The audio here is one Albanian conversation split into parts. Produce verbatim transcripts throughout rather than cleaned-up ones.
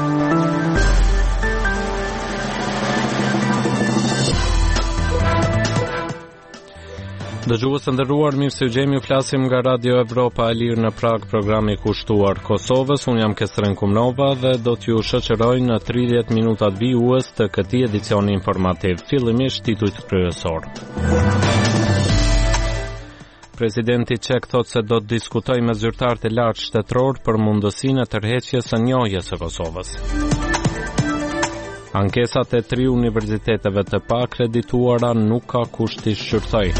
Dëgjues të nderuar, mirë se u gjemi, flasim nga Radio Evropa e Lirë në Prag, programi kushtuar Kosovës. Unë jam Kestren Kumnova dhe do t'ju shoqëroj në tridhjetë minutat vijues të këtij edicioni informativ. Fillimisht titujt kryesor. Presidenti Çek thotë se do të diskutojë me zyrtarët e lartë shtetëror për mundësinë e tërheqjes së njohjes së Kosovës. Ankesat e tri universiteteve të paakredituara nuk ka kush t'i shqyrtoj.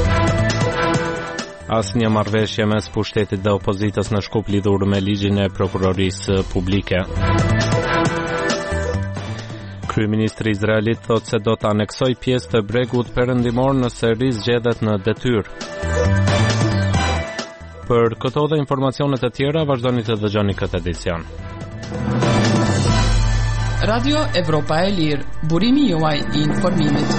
Asnjë marrëveshje mes pushtetit dhe opozitës në Shkup lidhur me ligjin e prokurorisë publike. Kryeministri izraelit thotë se do të aneksoj pjesë të bregut perëndimor nëse rizgjedhet në detyrë. Për këto dhe informacionet e tjera, vazhdoni të dëgjoni këtë edicion. Radio Evropa e Lirë, burimi juaj i informimit.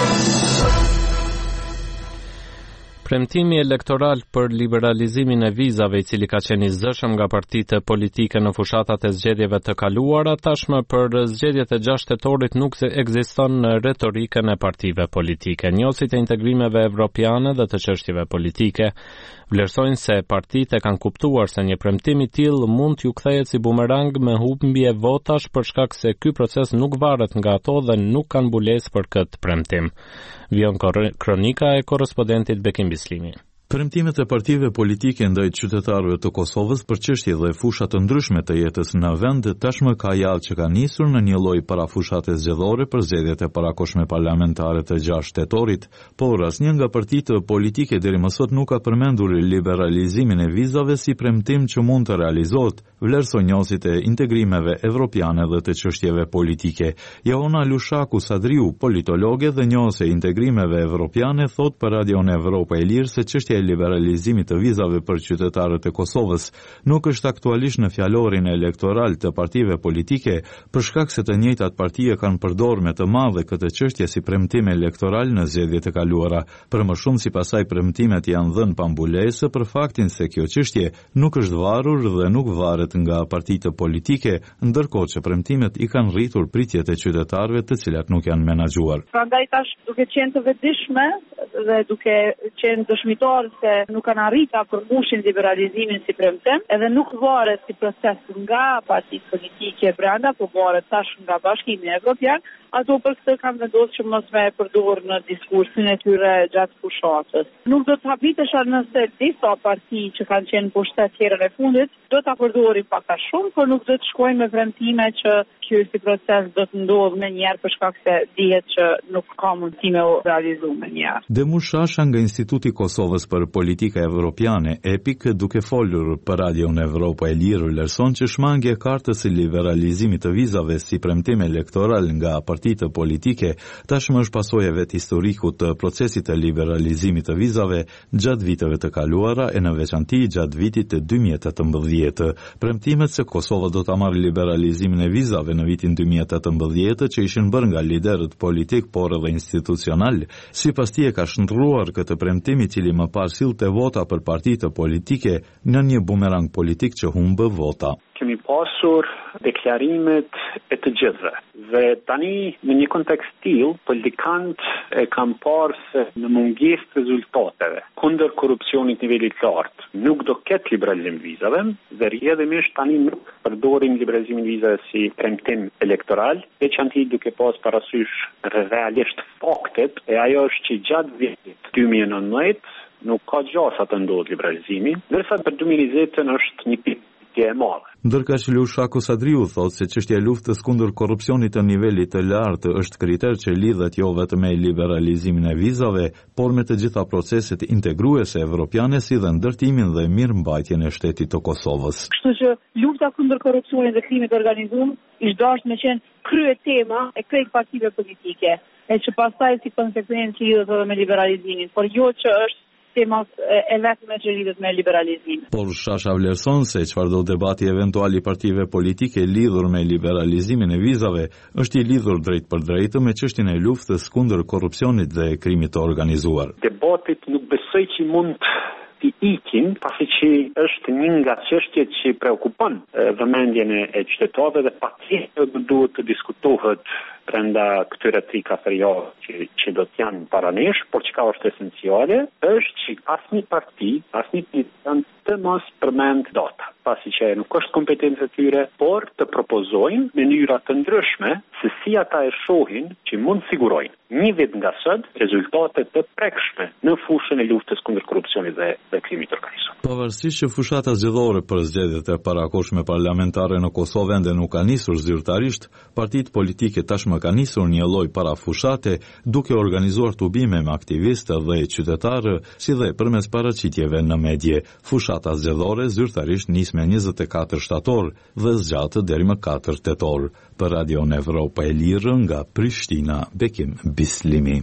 Premtimi elektoral për liberalizimin e vizave, i cili ka qenë i zëshëm nga partitë politike në fushatat e zgjedhjeve të kaluara, tashmë për zgjedhjet e gjashtë tetorit nuk ekziston në retorikën e partive politike. Njohësit e integrimeve evropiane dhe të çështjeve politike vlerësojnë se partitë kanë kuptuar se një premtim i tillë mund t'ju kthehet si bumerang me humbje votash për shkak se ky proces nuk varet nga ato dhe nuk kanë mbulesë për këtë premtim. Vion kronika e korrespondentit Bekim Bislimi. Premtimet e partive politike ndaj qytetarëve të Kosovës për çështje dhe fusha të ndryshme të jetës në vend tashmë ka javë që ka nisur në një lloj parafushate zgjedhore për zgjedhjet e parakohshme parlamentare të gjashtë tetorit, por asnjë nga partitë politike deri më sot nuk ka përmendur liberalizimin e vizave si premtim që mund të realizohet, vlerësojnë njohësit e integrimeve evropiane dhe të çështjeve politike. Joana Lushaku Sadriu, politologe dhe njohës e integrimeve evropiane, thot për Radion Evropa e Lirë se çështja e liberalizimit të vizave për qytetarët e Kosovës nuk është aktualisht në fjalorin elektoral të partive politike, për shkak se të njëjtat partie kanë përdorur me të madhe këtë çështje si premtim elektoral në zgjedhjet e kaluara. Për më shumë, sipas saj, premtimet janë dhënë pa mbulesë për faktin se kjo çështje nuk është varur dhe nuk varet nga partitë politike, ndërkohë që premtimet i kanë rritur pritjet e qytetarëve të cilat nuk janë menaxhuar. Prandaj tash, duke qenë të vetëdijshme dhe duke qenë dëshmitar se nuk kanë arritur përmbushin liberalizimin si premtim, edhe nuk varet si proces nga partitë politike brenda, por varet tash nga Bashkimi Evropian, ato për këtë kanë vendosur që mos me përdor në diskursin e tyre gjatë fushatës. Nuk do të habitesha nëse disa parti që kanë qenë pushtet herën e fundit do ta përdorin pak a shumë, por nuk do të shkojnë me premtime që ky si proces do të ndodhë më njëherë për shkak se dihet që nuk ka mundësi me u realizuar më njëherë. Demur Shasha nga Instituti Kosovës për Politika Evropiane, E P I K, duke folur për Radion Evropa e Lirë, vlerëson që shmangja e kartës së liberalizimit të vizave si premtim elektoral nga partitë politike tashmë është pasojë e vet historiku të procesit të liberalizimit të vizave gjatë viteve të kaluara e në veçanti gjatë vitit të dy mijë e tetëmbëdhjetë. Premtimet se Kosova do ta marrë liberalizimin e vizave në vitin dy mijë e tetëmbëdhjetë që ishin bërë nga liderët politik por edhe institucional, sipas tij ka shndrruar këtë premtim i cili më parë sillte vota për partitë politike në një bumerang politik që humbë vota. Kemi pasur deklarimet e të gjithëve. Dhe tani në një kontekst tillë, politikant e kanë parë se në mungesë të rezultateve kundër korrupsionit nivelit lartë nuk do ketë liberalizim vizave dhe rrjedhimisht tani nuk përdorin liberalizimin vizave si premtim elektoral, veçanti duke pas parasysh realisht faktet, e ajo është që gjatë vitit dy mijë e nëntëmbëdhjetë nuk ka gjasa të ndodhë liberalizimi, ndërsa për dy mijë e njëzet është një pikë e madhe. Ndërka që Lushaku Sadriu thotë se çështja e luftës kundër korrupsionit të nivelit të lartë është kriter që lidhet jo vetëm me liberalizimin e vizave, por me të gjitha proceset integruese evropiane si dhe ndërtimin dhe mirëmbajtjen e shtetit të Kosovës. Kështu që lufta kundër korrupsionit dhe krimit të organizuar ish dashur me qenë krye tema e krejt partive politike, e që pastaj si konsekvencë lidhet edhe me liberalizimin, por jo që është tema e vetme që lidhet me liberalizimin. Por Shasha vlerëson se çfarëdo debati eventual i partive politike lidhur me liberalizimin e vizave është i lidhur drejt për drejtë me çështjen e luftës kundër korrupsionit dhe krimit të organizuar. Debatit nuk besoj që mund të ikin, pasi që është një nga çështjet që preokupon vëmendjen e qytetarëve dhe patjetër duhet të diskutohet brenda këtyre tri katër javëve që, që do të janë para nesh, por çka është esenciale është që asnjë parti, asnjë partizan të mos përmend data, pasi që nuk është kompetencë e tyre, por të propozojnë mënyra të ndryshme se si ata e shohin që mund sigurojnë një vit nga sot rezultate të prekshme në fushën e luftës kundër korrupsionit dhe, dhe krimit të organizuar. Pavarësisht që fushata zgjedhore për zgjedhjet e parakohshme parlamentare në Kosovë ende nuk ka nisur zyrtarisht, partitë politike tashmë ka nisur një lloj parafushate duke organizuar tubime me aktivistë dhe qytetarë, si dhe përmes paraqitjeve në medje. Fushata zgjedhore zyrtarisht nis me njëzet e katër shtator dhe zgjatë deri më katër tetor. Për Radio Evropa e Lirë nga Prishtina, Bekim Bislimi.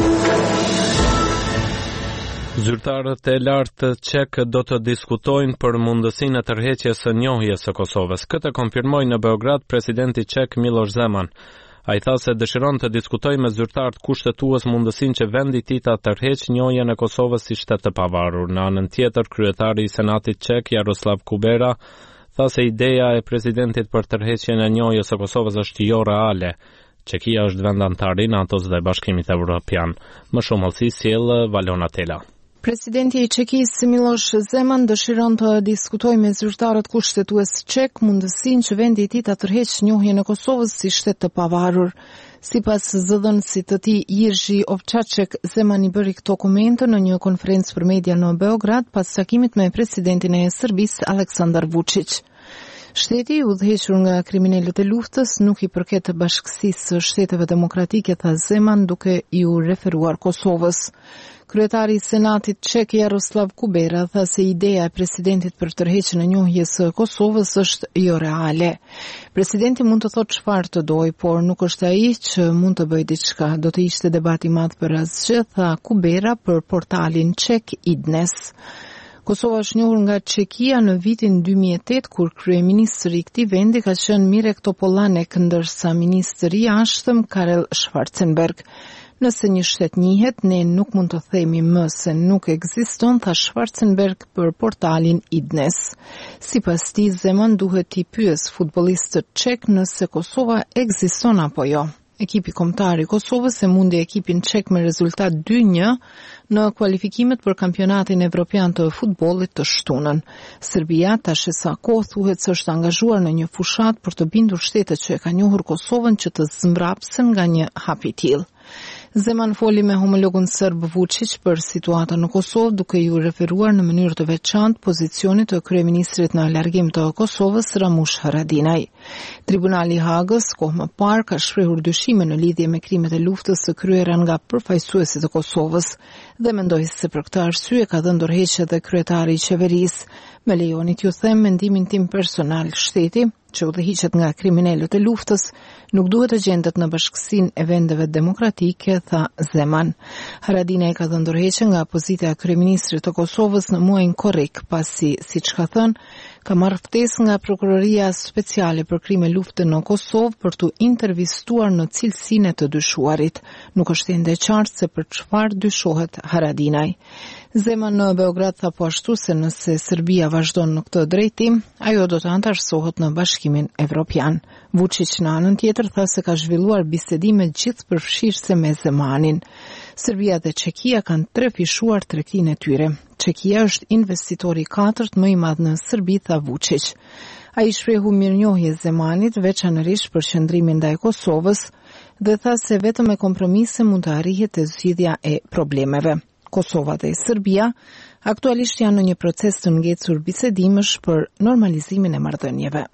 Zyrtarët e lartë çek do të diskutojnë për mundësinë e tërheqjes së njohjes së Kosovës. Këtë konfirmoi në Beograd presidenti çek Miloš Zeman. Ai tha se dëshiron të diskutojë me zyrtarët kushtetues mundësinë që vendi i tij ta tërheqë njohjen e Kosovës si shtet të pavarur. Në anën tjetër, kryetari i Senatit çek Jaroslav Kubera tha se ideja e presidentit për tërheqjen e njohjes së Kosovës është jo reale. Çekia është vend antar i NATO-s dhe Bashkimit Evropian. Më shumë hollësi sjell Valona Tela. Presidenti i Çekisë Miloš Zeman dëshiron të diskutojë me zyrtarët kushtetues çek mundësinë që vendi i tij ta tërheqë njohjen e Kosovës si shtet të pavarur. Sipas zëdhënësit të tij Jerzy Ovčaček, Zeman i bëri këto komente në një konferencë për media në Beograd pas takimit me presidentin e Serbisë Aleksandar Vučić. Shteti i udhëhequr nga kriminalët e luftës nuk i përket Bashkësisë së Shteteve Demokratike, tha Zeman duke iu referuar Kosovës. Kryetari i Senatit çek Jaroslav Kubera tha se ideja e presidentit për tërheqjen e njohjes së Kosovës është jo reale. Presidenti mund të thotë çfarë të dojë, por nuk është ai që mund të bëjë diçka. Do të ishte debat i madh për asgjë, tha Kubera për portalin çek Idnes. Kosova është njohur nga Çekia në vitin dy mijë e tetë kur kryeministri i këtij vendi ka qenë Mirek Topollanek, ndërsa ministri i jashtëm Karel Schwarzenberg. Nëse një shtet njihet, ne nuk mund të themi më se nuk ekziston, tha Schwarzenberg për portalin Idnes. Sipas tij, Zeman duhet t'i pyes futbollistët çek nëse Kosova ekziston apo jo. Ekipi kombëtar i Kosovës e mundi ekipin çek me rezultat dy një në kualifikimet për kampionatin evropian të futbollit të shtunën. Serbia tash sa kohë thuhet se është angazhuar në një fushat për të bindur shtetet që e kanë njohur Kosovën që të zmbrapsen nga një hap i tillë. Zeman foli me homologun serb Vučić për situatën në Kosovë, duke ju referuar në mënyrë të veçantë pozicionit të kryeministrit në largim të Kosovës Ramush Haradinaj. Tribunali i Hagës kohë më parë ka shprehur dyshime në lidhje me krimet e luftës së kryera nga përfaqësuesit e Kosovës dhe mendoi se për këtë arsye ka dhënë dorëheqje dhe kryetari i qeverisë. Me lejoni t'ju them mendimin tim personal, shteti që udhëhiqet nga kriminalët e luftës nuk duhet të gjendet në bashkësinë e vendeve demokratike, tha Zeman. Haradinaj ka dhënë dorëheqje nga pozita e kryeministrit të Kosovës në muajin korrik, pasi, siç ka thënë, ka marrë ftesë nga prokuroria speciale për krime lufte në Kosovë për të intervistuar në cilësinë e të dyshuarit. Nuk është ende e qartë se për çfarë dyshohet Haradinaj. Zeman në Beograd tha po ashtu se nëse Serbia vazhdon në këtë drejtim, ajo do të antarësohet në Bashkimin Evropian. Vučić në anën tjetër tha se ka zhvilluar bisedime gjithëpërfshirëse me Zemanin. Serbia dhe Çekia kanë tre fishuar tregtinë e tyre. Çekia është investitori i katërt më i madh në Serbi, tha Vučić. Ai shprehu mirënjohje Zemanit, veçanërisht për qëndrimin ndaj Kosovës, dhe tha se vetëm me kompromise mund të arrihet zgjidhja e problemeve. Kosova dhe Serbia aktualisht janë në një proces të ngecur bisedimësh për normalizimin e marrëdhënieve.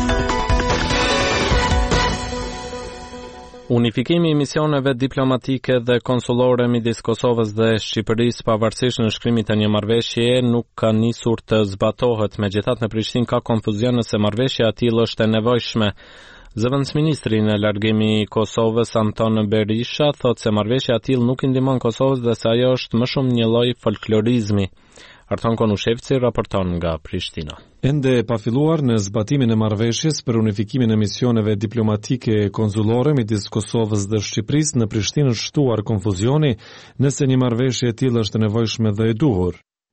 Unifikimi i misioneve diplomatike dhe konsullore midis Kosovës dhe Shqipërisë pavarësisht në shkrimit të një marrëveshjeje nuk ka nisur të zbatohet. Megjithatë në Prishtinë ka konfuzion nëse marrëveshja e tillë është e nevojshme. Zëvendësministri në largimi i Kosovës Anton Berisha thotë se marrëveshja e tillë nuk i ndihmon Kosovës dhe se ajo është më shumë një lloj folklorizmi. Arton Konushevci raporton nga Prishtina. Ende e pafilluar në zbatimin e marrëveshjes për unifikimin e misioneve diplomatike e konsullore midis Kosovës dhe Shqipërisë, në Prishtinë është shtuar konfuzioni nëse një marrëveshje e tillë është e nevojshme dhe e duhur.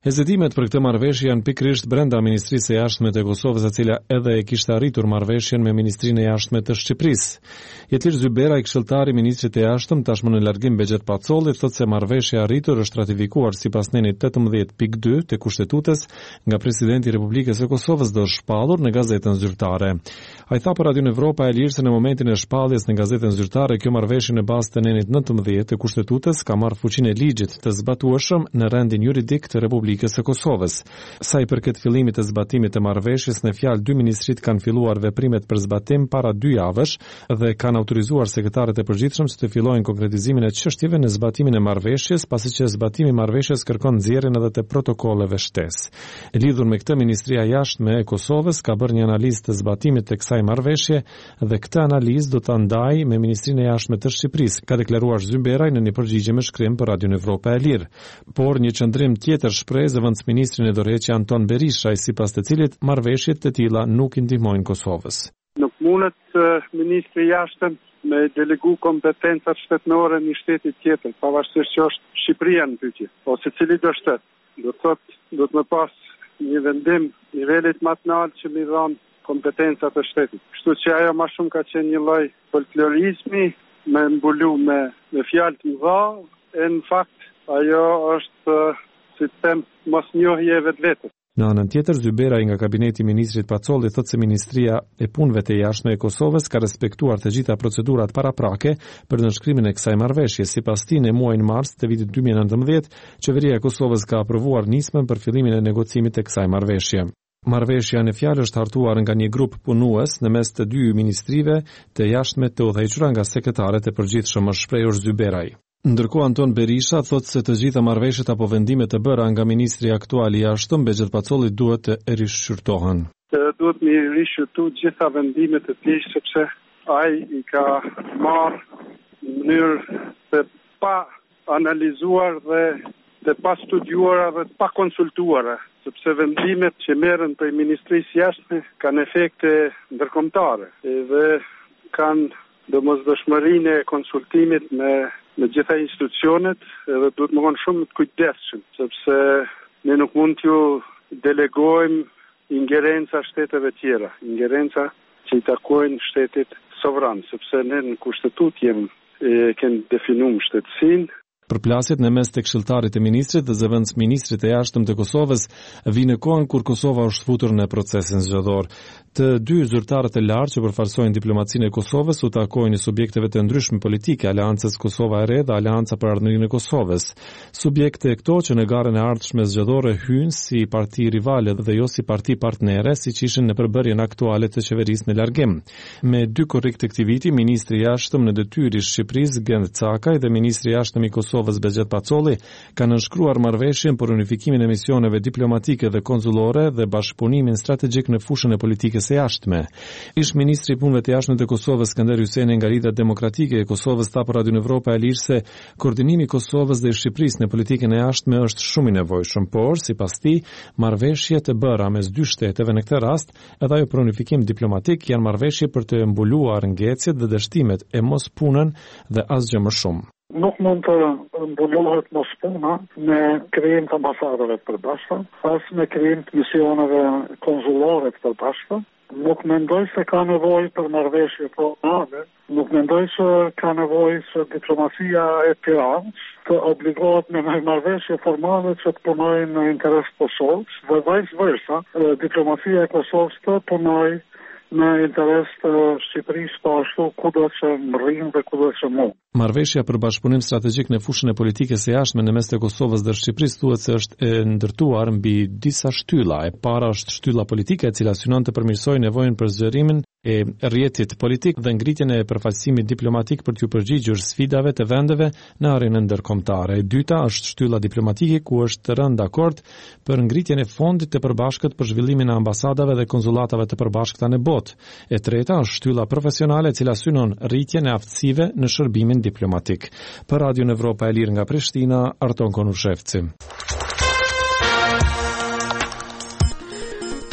Hezitimet për këtë marrëveshje janë pikërisht brenda Ministrisë së Jashtme të Kosovës, e cila edhe e kishte arritur marrëveshjen me Ministrinë e Jashtme të Shqipërisë. Jetir Zyberaj, këshilltari i Ministrit të Jashtëm, tashmë në largim Bexhet Pacolli, thotë se marrëveshja e arritur është ratifikuar sipas nenit tetëmbëdhjetë pikë dy të Kushtetutës nga Presidenti i Republikës së Kosovës dhe është shpallur në gazetën zyrtare. Ai tha për Radion Evropa e Lirë se në momentin e shpalljes në gazetën zyrtare, kjo marrëveshje në bazë të nenit nëntëmbëdhjetë të Kushtetutës ka marrë fuqinë e ligjit të zbatueshëm në rendin juridik të Republikës së Kosovës. Sa i përket fillimit të zbatimit të marrëveshjes, në fjalë dy ministrit kanë filluar veprimet për zbatim para dy javësh dhe kanë autorizuar sekretarët e përgjithshëm që të fillojnë konkretizimin e çështjeve në zbatimin e marrëveshjes, pasi që zbatimi i marrëveshjes kërkon nxjerrjen edhe të protokolleve shtesë. Lidhur me këtë, Ministria e Jashtme e Kosovës ka bërë një analizë të zbatimit të kësaj marrëveshje dhe këtë analizë do ta ndajë me Ministrinë e Jashtme të Shqipërisë, ka deklaruar Zyberaj në një përgjigje me shkrim për Radion Evropa e Lirë. Por një qëndrim tjetër shpreh zëvendësministrin e dorëheqë Anton Berisha, sipas të cilit marrëveshjet të tilla nuk i ndihmojnë Kosovës. Nuk mundet uh, Ministri i Jashtëm me delegu kompetencat shtetënore në shtetit tjetër, pavarësisht që është Shqipëria në pyetje, ose cili do shtet. Do të thotë, do të më pas një vendim nivelit më të lartë që më dhon kompetencat e shtetit. Kështu që ajo më shumë ka qenë një lloj folklorizmi, me mbulu me, me fjalë të mëdha, e në fakt ajo është uh, si të them mosnjohje e vetvetes. Në anën tjetër, Zyberaj nga kabineti i ministrit Pacolli thotë se Ministria e Punëve të Jashtme e Kosovës ka respektuar të gjitha procedurat paraprake për nënshkrimin e kësaj marrëveshje. Sipas tij, në muajin mars të vitit dy mijë e nëntëmbëdhjetë, qeveria e Kosovës ka aprovuar nismën për fillimin e negocimit të kësaj marrëveshje. Marrëveshja në fjalë është hartuar nga një grup punues në mes të dy ministrive të jashtme të udhëhequra nga sekretarët e përgjithshëm, është shprehur Zyberaj. Ndërkohë Anton Berisha thotë se të gjitha marrëveshjet apo vendimet të bëra nga ministri aktual i jashtëm Bexhet Pacolli duhet të rishqyrtohen. Duhet të rishqyrtu gjitha vendimet e tij, sepse ai i ka marrë në mënyrë të pa analizuar dhe të pa studiuara dhe të pa konsultuara, sepse vendimet që merren prej Ministrisë Jashtme kanë efekte ndërkombëtare dhe kanë domosdoshmërinë e konsultimit me në gjitha institucionet, edhe duhet më konë shumë të kujdesshëm, sepse ne nuk mund t'ju delegojmë ingerenca shteteve tjera, ingerenca që i takojnë shtetit sovran, sepse ne në kushtetut jemi e kemi definuar shtetësinë. Përplasjet në mes të këshilltarit të ministrit dhe zëvendës ministrit të jashtëm të Kosovës vinë në kohën kur Kosova është futur në procesin zgjedhor. Të dy zyrtarët e lartë që përfaqësojnë diplomacinë e Kosovës u takojnë subjekteve të ndryshme politike, Aleancës Kosova e Re dhe Aleanca për Ardhmërinë e Kosovës. Subjekte këto që në garën e ardhshme zgjedhore hyjnë si parti rivale dhe jo si parti partnere, siç ishin në përbërjen aktuale të qeverisë në largim. Me dy korrik të këtij viti, ministri i jashtëm në detyrë i Shqipërisë Gend Cakaj dhe ministri i jashtëm i Kosovës Bexhet Pacolli kanë nënshkruar marrëveshjen për unifikimin e misioneve diplomatike dhe konsullore dhe bashkëpunimin strategjik në fushën e politikës së jashtme. Ish ministri i punëve të jashtme të Kosovës Skënder Hyseni nga Lidhja Demokratike e Kosovës tha për Radion Evropa e Lirë se koordinimi i Kosovës dhe i Shqipërisë në politikën e jashtme është shumë i nevojshëm, por sipas tij marrëveshje të bëra mes dy shteteve në këtë rast, edhe ajo për unifikim diplomatik, janë marrëveshje për të mbuluar ngecjet dhe dështimet e mos punën dhe asgjë më shumë. Nuk mund të mbulohet mos puna me krijim të ambasadave të përbashkëta, as me krijim të misioneve konsullore të përbashkëta. Nuk mendoj se ka nevojë për marrëveshje formale, nuk mendoj se ka nevojë se diplomacia e Tiranës të obligohet me një marrëveshje formale që të punojë në interes të Kosovës, dhe vice versa, diplomacia e Kosovës të punojë në interes të Shqipërisë, po ashtu kudo që rrinë dhe kudo që mund. Marrëveshja për bashkëpunim strategjik në fushën e politikës së jashtme në mes të Kosovës dhe Shqipërisë thuhet se është e ndërtuar mbi disa shtylla. E para është shtylla politike, e cila synon të përmirësojë nevojën për zgjerimin e rrjetit politik dhe ngritjen e përfaqësimit diplomatik për t'u përgjigjur sfidave të vendeve në arenën ndërkombëtare. E dyta është shtylla diplomatike, ku është rënë dakord për ngritjen e fondit të përbashkët për zhvillimin e ambasadave dhe konsullatave të përbashkëta në botë. E treta është shtylla profesionale, e cila synon rritjen e aftësive në shërbimin diplomatik. Për Radion Evropa e Lirë nga Prishtina, Arton Konushevci.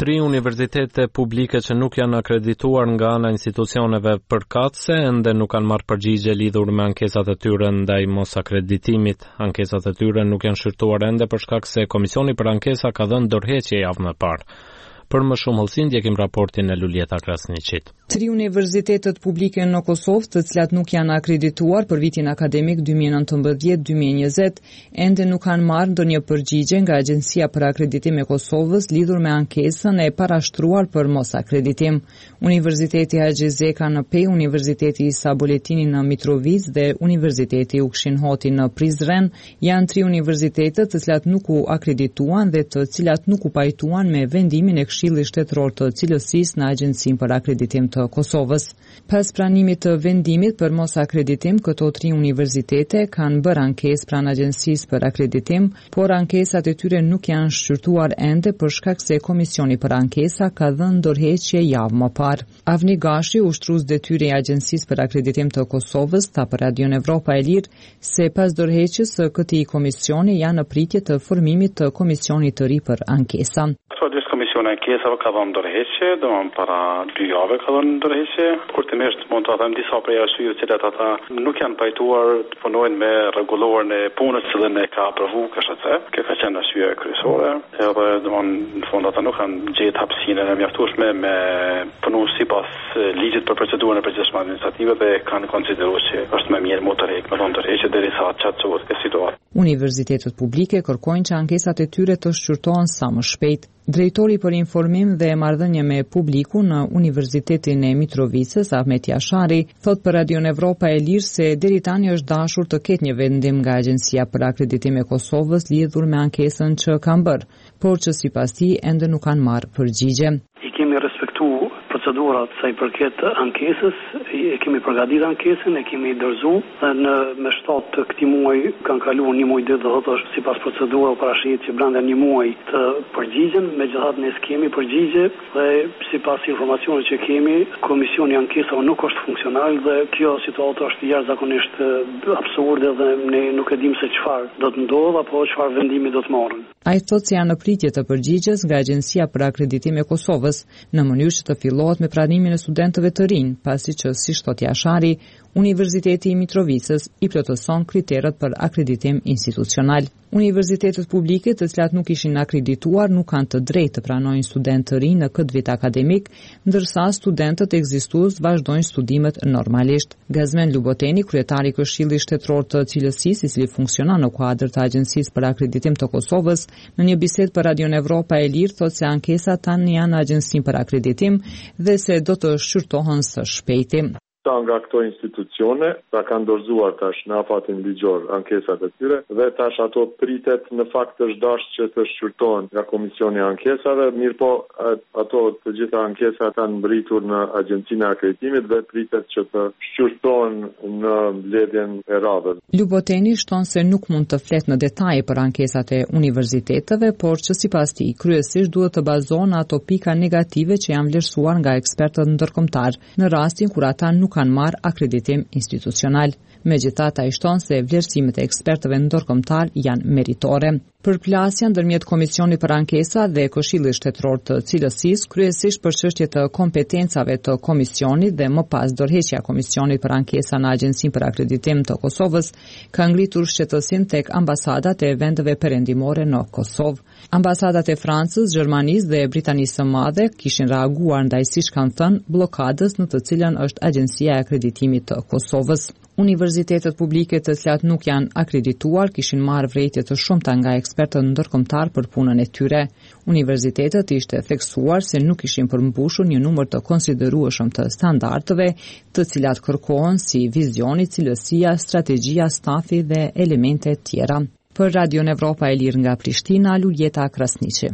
Tri universitete publike që nuk janë akredituar nga ana e institucioneve përkatëse ende nuk kanë marrë përgjigje lidhur me ankesat e tyre ndaj mos akreditimit. Ankesat e tyre nuk janë shqyrtuar ende për shkak se Komisioni për Ankesa ka dhënë dorëheqje javën e parë. Për më shumë hollësi ndjekim raportin e Lulieta Krasniqit. Tri universitetet publike në Kosovë, të cilat nuk janë akredituar për vitin akademik dy mijë e nëntëmbëdhjetë dy mijë e njëzet, ende nuk kanë marrë ndonjë përgjigje nga Agjencia për Akreditim e Kosovës lidhur me ankesën e parashtruar për mos akreditim. Universiteti Haxhizeka në Pe, Universiteti Isa Boletini në Mitrovic dhe Universiteti Ukshin Hoti në Prizren janë tri universitete të cilat nuk u akredituan dhe të cilat nuk u pajtuan me vendimin e Këshillit Shtetëror të Cilësisë në Agjencinë për Akreditim të Kosovës. Pas pranimit të vendimit për mos akreditim, këto tri universitete kanë bërë ankesë pranë Agjencisë për Akreditim, por ankesat e tyre nuk janë shqyrtuar ende për shkak se Komisioni për Ankesa ka dhënë dorëheqje javë më parë. Avni Gashi, ushtrues detyre i Agjencisë për Akreditim të Kosovës, tha për Radion Evropa e Lirë se pas dorëheqjes së këtij komisioni janë në pritje të formimit të komisionit të ri për ankesa. Komisioni ankesave ka dhënë dorëheqje, domethënë para dy javë ka dhënë dorëheqje. Kurtimisht mund të them disa prej arsyeve të cilat ata nuk janë pajtuar të punojnë me rregulloren e punës që dhe ka aprovu K S C. Kjo ka qenë arsye kryesore. Edhe domethënë në fund ata nuk kanë gjetë hapësinë e mjaftueshme me punu sipas ligjit për procedurën e përgjithshme administrative dhe kanë konsideruar se është më mirë më të rrek, më vonë dorëheqje derisa të çatësohet kjo situatë. Universitetet publike kërkojnë që ankesat e tyre të shqyrtohen sa më shpejt. Drejtori për informim dhe marrëdhënie me publikun në Universitetin e Mitrovicës, Ahmet Jashari, thot për Radion Evropa e Lirë se deri tani është dashur të ketë një vendim nga Agjencia për Akreditim e Kosovës lidhur me ankesën që kanë bërë, por që sipas tij ende nuk kanë marrë përgjigje. I kemi respektuar procedurat sa i përket ankesës, e kemi përgatitur ankesën, e kemi dorëzuar dhe në me shtatë të këtij muaji kanë kaluar një muaj dhe do të thotë sipas procedurave parashihet që brenda një muaji të përgjigjen, megjithatë ne kemi përgjigje dhe sipas informacioneve që kemi, komisioni ankesave nuk është funksional dhe kjo situatë është jashtëzakonisht absurde dhe ne nuk e dimë se çfarë do të ndodhë apo çfarë vendimi do të marrin. Ai thotë se janë në pritje të përgjigjes nga Agjencia për Akreditim e Kosovës në mënyrë që të fillohet me pranimin e studentëve të rinj, pasi që si thot Jashari, Universiteti i Mitrovicës i plotëson kriteret për akreditim institucional. Universitetet publike të cilat nuk ishin akredituar nuk kanë të drejtë të pranojnë studentë të rinj në këtë vit akademik, ndërsa studentët ekzistues vazhdojnë studimet normalisht. Gazmen Luboteni, kryetari i Këshillit Shtetëror të Cilësisë, i cili funksionon në kuadër të Agjencisë për Akreditim të Kosovës, në një bisedë për Radion Evropa e Lirë thotë se ankesat tani janë në Agjencinë për Akreditim dhe se do të shqyrtohen së shpejti. Ta nga këto institucione, ta kanë dorëzuar tash në afatin ligjor ankesat e tyre dhe tash ato pritet në fakt është dash që të shqyrtohen nga Komisioni i Ankesave, mirë po ato të gjitha ankesat janë mbritur në Agjencinë e Akreditimit dhe pritet që të shqyrtohen në mbledhjen e radhës. Luboteni shton se nuk mund të flet në detaje për ankesat e universiteteve, por që sipas tij kryesisht duhet të bazohen ato pika negative që janë vlerësuar nga ekspertët ndërkombëtar në rastin kur ata nuk kanë marrë akreditim institucional. Megjithatë, ai shton se vlerësimet e ekspertëve ndërkombëtar janë meritore. Përplasja ndërmjet Komisionit për Ankesa dhe Këshillit Shtetëror të Cilësisë, kryesisht për çështje të kompetencave të komisionit dhe më pas dorëheqja e Komisionit për Ankesa në Agjencinë për Akreditim të Kosovës, ka ngritur shqetësim tek ambasadat e vendeve perëndimore në Kosovë. Ambasadat e Francës, Gjermanisë dhe Britanisë së Madhe kishin reaguar ndaj, siç kanë thënë, bllokadës në të cilën është Agjencia e Akreditimit të Kosovës. Universitetet publike të cilat nuk janë akredituar kishin marrë vërejtje të shumta nga ekspertët ndërkombëtar për punën e tyre. Universitetet ishte theksuar se nuk ishin përmbushur një numër të konsiderueshëm të standardeve, të cilat kërkohen si vizioni, cilësia, strategjia, stafi dhe elemente tjera. Për Radion Evropa e Lirë nga Prishtina, Lulieta Krasniqi.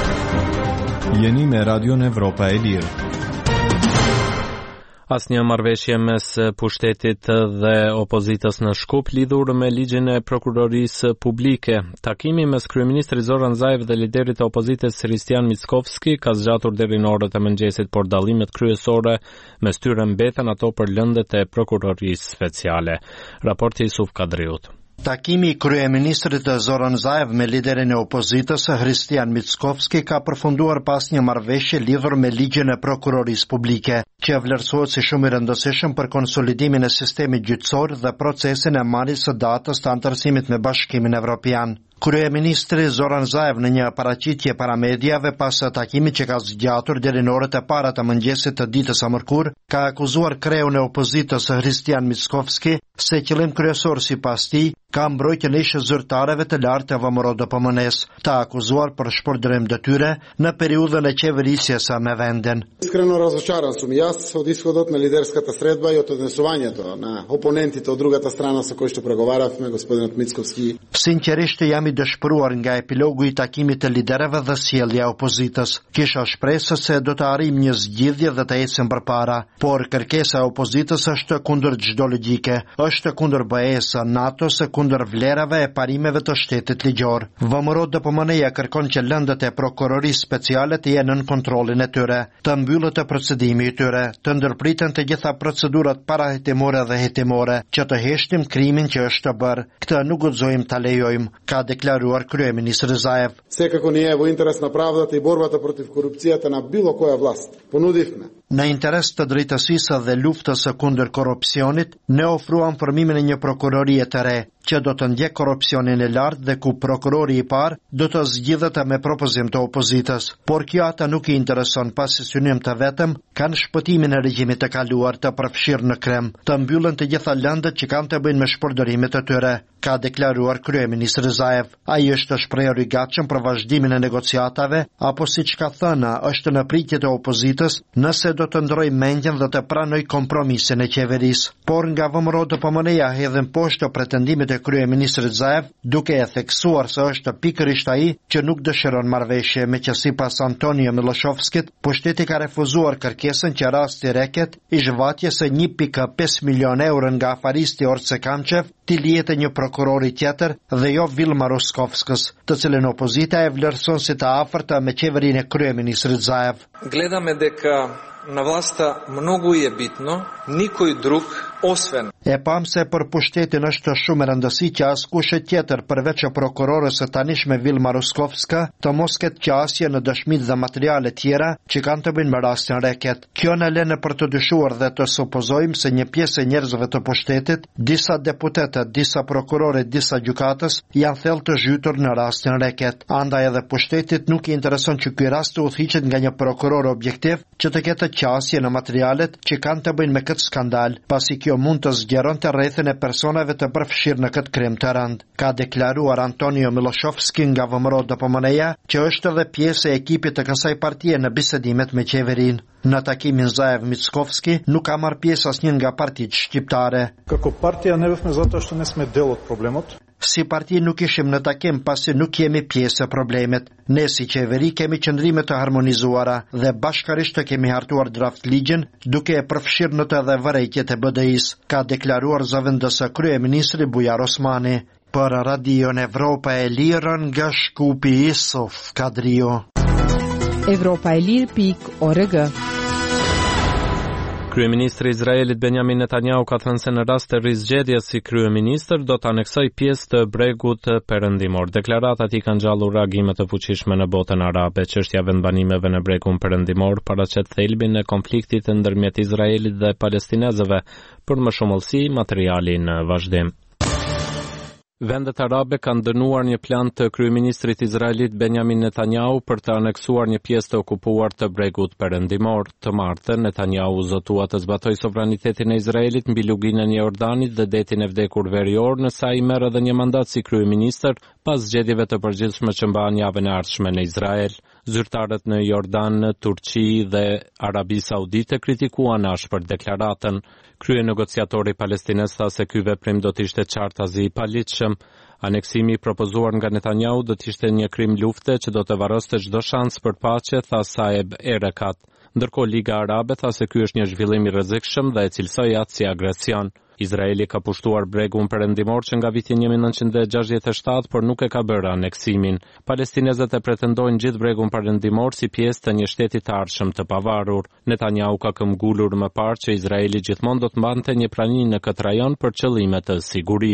Jeni me Radion Evropa e Lirë. Asnjë marrëveshje mes pushtetit dhe opozitës në Shkup lidhur me ligjin e prokurorisë publike. Takimi mes kryeministrit Zoran Zaev dhe liderit të opozitës Hristian Mickovski ka zgjatur deri në orët e mëngjesit, por dallimet kryesore mes tyre mbeten ato për lëndet e prokurorisë speciale. Raporti Isuf Kadriut. Takimi i kryeministrit Zoran Zaev me liderin e opozitës Hristian Mickovski ka përfunduar pas një marrëveshje lidhur me ligjin e prokurorisë publike, që vlerësohet si shumë i rëndësishëm për konsolidimin e sistemit gjyqësor dhe procesin e marrjes së datës të anëtarësimit me Bashkimin Evropian. Kryeministri Zoran Zaev në një paraqitje para mediave pas takimit që ka zgjatur deri në orët e para të mëngjesit të ditës së mërkurë, ka akuzuar kreun e opozitës Hristian Mickovski se qëllim kryesor sipas tij ka mbrojtjen e ish zyrtarëve të lartë të V M R O D P M N-s, të akuzuar për shpërdrim detyre në periudhën e qeverisjes me vendin. Iskreno razočaran sam i ja od ishodот na liderskата sredba i od odnesuvanjето na oponentите od drugата strana sa kojoj što pregovaravme, gospodinot Mickovski. Sinqerisht jam i dëshpëruar nga epilogu i takimit të liderëve dhe sjellja e opozitës. Kisha shpresë se do të arrijmë një zgjidhje dhe të ecim përpara, por kërkesa e opozitës është kundër çdo logjike, është kundër B E-s, NATO-s, kundër vlerave e parimeve të shtetit ligjor. V M R O D P M N-ja kërkon që lëndët e prokurorisë speciale të jenë nën kontrollin e tyre, të mbyllet të procedimi i tyre, të ndërpriten të gjitha procedurat parahetimore dhe hetimore, që të heshtim krimin që është bërë. Këtë nuk guxojmë ta lejojmë, ka deklaruar kryeministri Zaev. Секако не е во интерес на правдата и борбата против корупцијата на било која власт. Понудивме. Në interes të drejtësisë dhe luftës së kundër korrupsionit, ne ofruam formimin e një prokurorie të re, që do të ndjek korrupsionin e lartë dhe ku prokurori i parë do të zgjidhet me propozim të opozitës. Por kjo ata nuk i intereson, pasi synim të vetëm kanë shpëtimin e regjimit të kaluar të përfshirë në krem, të mbyllen të gjitha lëndët që kanë të bëjnë me shpërdorimet e tyre, ka deklaruar kryeministri Zaev. Ai është shprehur i gatshëm për vazhdimin e negociatave, apo siç ka thënë, është në pritje të opozitës nëse do të ndrojë mendjen dhe të pranojë kompromisin e qeverisë. Por nga V M R O D P M N-ja hedhin poshtë pretendimet e kryeministrit Zaev, duke e theksuar se është pikërisht ai që nuk dëshiron marrëveshje, me që sipas Antonio Miloshovskit, pushteti ka refuzuar kërkesën që rasti reket i zhvatjes së një pikë pesë milion euro nga afaristi Orce Kamchev të lihet një prokurori tjetër dhe jo Vilma Roskovskës, të cilën opozita e vlerëson si të afërta me qeverinë e kryeministrit Zaev. Гледаме дека на власта многу е битно, никој друг освен. E pam se për pushtetin është shumë e rëndësi që askush tjetër përveç prokurorës së tanishme Vilma Roskovska të mos ketë qasje në dëshmitë dhe materiale tjera që kanë të bëjnë me rastin reket. Kjo na lën për të dyshuar dhe të supozojmë se një pjesë e njerëzve të pushtetit, disa deputetë, disa prokurorë, disa gjykatës janë thellë të zhytur në rastin reket. Andaj edhe pushtetit nuk i intereson që ky rast të udhëhiqet nga një prokuror objektiv që të ketë qasje në materialet që kanë të bëjnë me këtë skandal, pasi kjo mund të zgjeron të rrethin e personave të përfshirë në këtë krim të rënd, ka deklaruar Antonio Miloshovski nga V M R O D P M N-ja, që është edhe pjesë e ekipit të kësaj partie në bisedimet me qeverinë. Në takimin Zaev Mickovski nuk ka marrë pjesë asnjë nga partitë shqiptare. Како партија не бевме затоа што не сме дел од проблемот. Si parti nuk ishim në takim pasi nuk jemi pjesë e problemit. Ne si qeveri kemi qëndrime të harmonizuara dhe bashkarisht të kemi hartuar draft ligjin duke e përfshirë në të edhe vërejtjet e B D I-s, ka deklaruar zëvendësë kryeministri Bujar Osmani. Për Radion Evropa e Lirën nga Shkupi Isuf Kadrio. Evropa e Lirë pikë org. Kryeministri i Izraelit Benjamin Netanyahu ka thënë se në rast të rizgjedhjes si kryeministër do të aneksoj pjesë të bregut perëndimor. Deklaratat i kanë gjallur reagime të fuqishme në botën arabe. Çështja e vendbanimeve në bregun perëndimor paraqet thelbin e konfliktit ndërmjet Izraelit dhe palestinezëve. Për më shumëllësi, materiali në vazhdim. Vendet arabe kanë dënuar një plan të kryeministrit izraelit Benjamin Netanyahu për të aneksuar një pjesë të okupuar të bregut perëndimor. Të martën, Netanyahu zotua të zbatoj sovranitetin e Izraelit mbi luginën e Jordanit dhe detin e vdekur verior, nësa i merr edhe një mandat si kryeministër pas zgjedhjeve të përgjithshme që mbahen javën e ardhshme në Izrael. Zyrtarët në Jordan, Turqi dhe Arabi Saudite kritikuan ashpër deklaratën. Krye negociatori palestines tha se ky veprim do të ishte qartazi i paligjshëm. Aneksimi i propozuar nga Netanyahu do të ishte një krim lufte që do të varroste çdo shans për paqe, tha Saeb Erekat. Ndërkohë Liga Arabe tha se ky është një zhvillim i rrezikshëm dhe e cilsoi atë si agresion. Izraeli ka pushtuar bregun perëndimor që nga viti një mijë nëntëqind e gjashtëdhjetë e shtatë, por nuk e ka bërë aneksimin. Palestinezët e pretendojnë gjithë bregun perëndimor si pjesë të një shteti të ardhshëm të pavarur. Netanyahu ka këmbgulur më parë që Izraeli gjithmonë do të mbante një prani në këtë rajon për qëllime të sigurisë.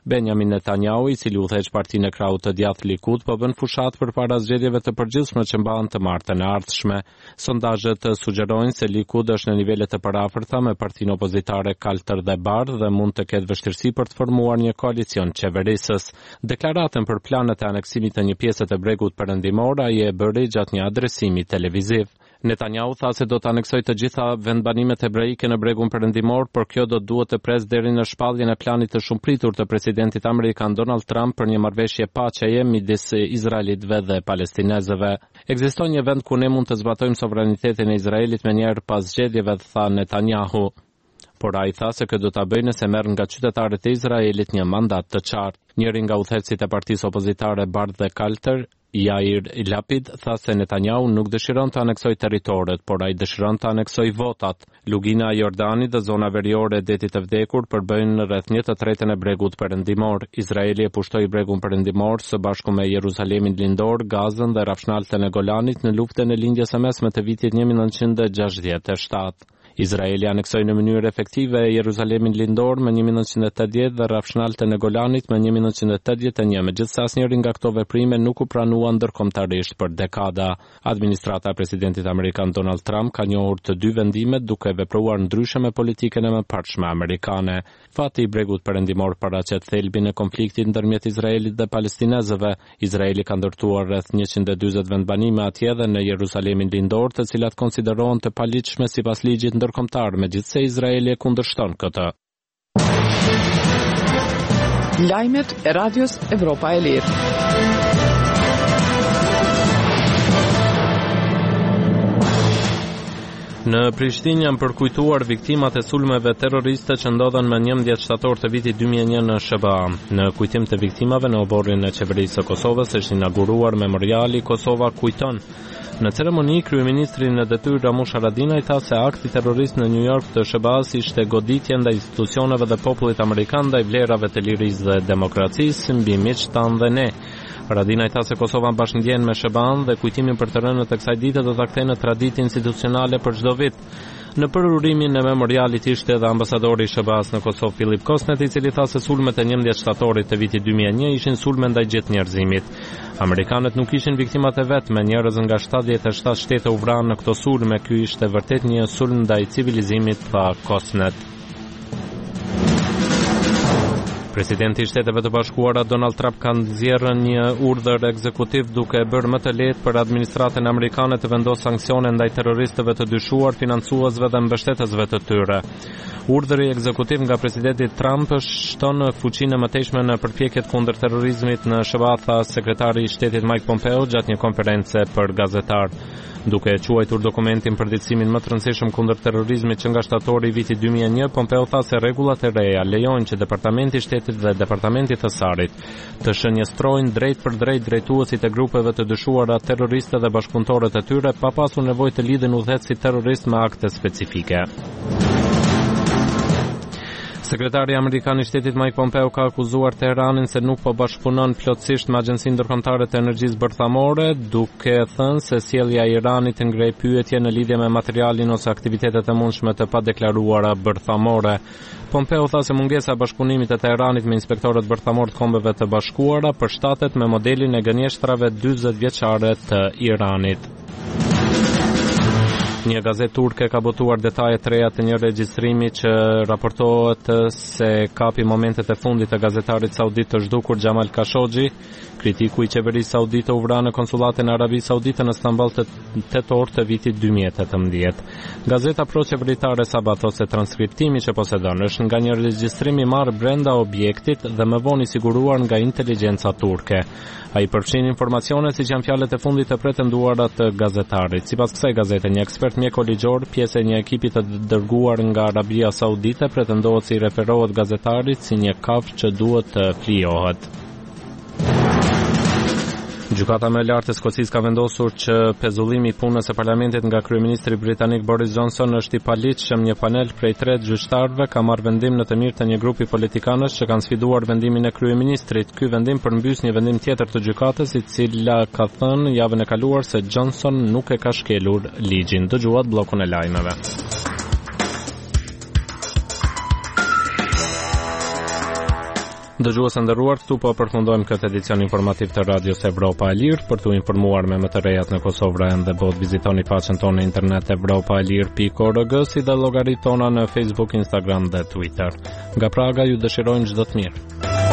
Benjamin Netanyahu, i cili udhëheq partinë e krahut të djathtë Likud, po bën fushat përpara zgjedhjeve të përgjithshme që mbahen të martën e ardhshme. Sondazhet sugjerojnë se Likud është në nivele të parafërta me partinë opozitare kaltër dhe bardhë dhe mund të ketë vështirësi për të formuar një koalicion qeverisës. Deklaratën për planet e aneksimit të një pjesë të bregut perëndimor ai e bëri gjatë një adresimi televiziv. Netanyahu tha se do të aneksoj të gjitha vendbanimet hebraike në bregun perëndimor, por kjo do duhet të pres deri në shpalljen e planit të shumëpritur të presidentit amerikan Donald Trump për një marrëveshje paqeje midis izraelitëve dhe palestinezëve. Ekziston një vend ku ne mund të zbatojmë sovranitetin e Izraelit menjëherë pas zgjedhjeve, tha Netanyahu. Por ai tha se kjo do ta bëjë nëse merr nga qytetarët e Izraelit një mandat të qartë. Njëri nga udhëheqësit e partisë opozitare bardhë dhe kaltër, Yair Lapid, tha se Netanyahu nuk dëshiron të aneksoj territoret, por ai dëshiron të aneksoj votat. Lugina e Jordanit dhe zona veriore e detit të vdekur përbëjnë rreth një të tretën e bregut perëndimor. Izraeli e pushtoi bregun perëndimor së bashku me Jeruzalemin lindor, Gazën dhe rafshnaltën e Golanit në luftën e lindjes së mesme të vitit një mijë e nëntëqind e gjashtëdhjetë e shtatë. Izraeli aneksoi në mënyrë efektive Jeruzalemin lindor me një mijë e nëntëqind e tetëdhjetë dhe rafshnaltën e Golanit me një mijë e nëntëqind e tetëdhjetë e një. Megjithëse asnjëri nga këto veprime nuk u pranua ndërkombëtarisht për dekada. Administrata e presidentit amerikan Donald Trump ka njohur të dy vendimet duke vepruar ndryshe me politikën e mëparshme amerikane. Fati i bregut perëndimor paraqet thelbin e konfliktit ndërmjet Izraelit dhe palestinezëve. Izraeli ka ndërtuar rreth njëqind e dyzet vendbanime atje dhe në Jeruzalemin lindor, të cilat konsiderohen të paligjshme sipas ligjit ndërkombëtar, megjithse Izraeli e kundërshton këtë. Lajmet e Radios Evropa e Lirë. Në Prishtinë janë përkujtuar viktimat e sulmeve terroriste që ndodhen më njëmbëdhjetë shtator të vitit dy mijë e një në S B A. Në kujtim të viktimave në oborrin e qeverisë së Kosovës është inauguruar memoriali Kosova kujton. Në ceremoni, kryeministri në detyrë Ramush Haradinaj tha se akti terrorist në New York të S B A-s ishte goditje ndaj institucioneve dhe popullit amerikan ndaj vlerave të lirisë dhe demokracisë, mbi miq tan dhe ne. Haradinaj tha se Kosova bashkëndjen me S B A-n dhe kujtimin për të rënët e kësaj dite do ta kthejë në traditë institucionale për çdo vit. Në përurimin e memorialit ishte edhe ambasadori i S B A-s në Kosovë Filip Kosnet, i cili tha se sulmet e njëmbëdhjetë shtatorit të vitit dy mijë e një ishin sulme ndaj gjithë njerëzimit. Amerikanët nuk ishin viktimat e vetme, njerëz nga shtatëdhjetë e shtatë shtete u vranë në këto sulme, ky ishte vërtet një sulm ndaj civilizimit, tha Kosnet. Presidenti i Shteteve të Bashkuara Donald Trump ka nxjerrë një urdhër ekzekutiv duke e bërë më të lehtë për administratën amerikane të vendosë sanksione ndaj terroristëve të dyshuar, financuesve dhe mbështetësve të tyre. Urdhëri ekzekutiv nga presidenti Trump shton fuqinë e mëtejshme në përpjekjet kundër terrorizmit në S B A, tha sekretari i Shtetit Mike Pompeo gjatë një konference për gazetarë. Duke e quajtur dokumentin për ditësimin më të rëndësishëm kundër terrorizmit që nga shtatori i vitit dy mijë e një, Pompeo tha se rregullat e reja lejojnë që Departamenti i Shtetit dhe Departamenti të Sarit të shënjestrojnë drejt për drejt drejtuesit e grupeve të dyshuara terroriste dhe bashkëpunëtorët e tyre pa pasur nevojë të lidhin udhëheqësit terrorist me akte specifike. Sekretari amerikan i Shtetit Mike Pompeo ka akuzuar Teheranin se nuk po bashkëpunon plotësisht me Agjencinë Ndërkombëtare të Energjisë Bërthamore, duke thënë se sjellja e Iranit ngrej pyetje në lidhje me materialin ose aktivitetet e mundshme të padeklaruara bërthamore. Pompeo tha se mungesa e bashkëpunimit të Teheranit me inspektorët bërthamor të Kombeve të Bashkuara përshtatet me modelin e gënjeshtrave dyzet vjeçare të Iranit. Një gazetë turke ka botuar detajet të reja të një regjistrimi që raportohet se kapi momentet e fundit të gazetarit saudit të zhdukur Jamal Khashoggi. Kritiku i qeverisë saudite u vra në konsulatin e Arabisë Saudite në Stamboll të tetor të vitit dy mijë e tetëmbëdhjetë. Gazeta pro-qeveritare Sabat ose transkriptimi që posedon është nga një regjistrim i marrë brenda objektit dhe më vonë i siguruar nga inteligjenca turke. Ai përfshin informacione siç janë fjalët e fundit të pretenduara të gazetarit. Sipas kësaj gazete, një ekspert mjekoligjor, pjesë e një ekipi të dërguar nga Arabia Saudite, pretendohet se i referohet gazetarit si një kafshë që duhet të flijohet. Gjykata më e lartë e Skocisë ka vendosur që pezullimi i punës së parlamentit nga kryeministri britanik Boris Johnson është i paligjshëm. Një panel prej tre gjyqtarëve ka marrë vendim në të mirë të një grupi politikanësh që kanë sfiduar vendimin e kryeministrit. Ky vendim përmbys një vendim tjetër të gjykatës, i cila ka thënë javën e kaluar se Johnson nuk e ka shkelur ligjin. Dëgjuat bllokun e lajmeve. Dëgjues e nderuar, këtu po përfundojmë këtë edicion informativ të Radios Evropa e Lirë. Për t'u informuar me më të rejat në Kosovë dhe botë, vizitoni faqen tonë në internet evropa e lirë pikë org, si dhe llogaritë tona në Facebook, Instagram dhe Twitter. Nga Praga ju dëshirojmë çdo të mirë.